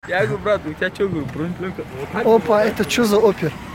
Я говорю, брат, у тебя что, говорю, бронеплёнка? Опа, это что за опер?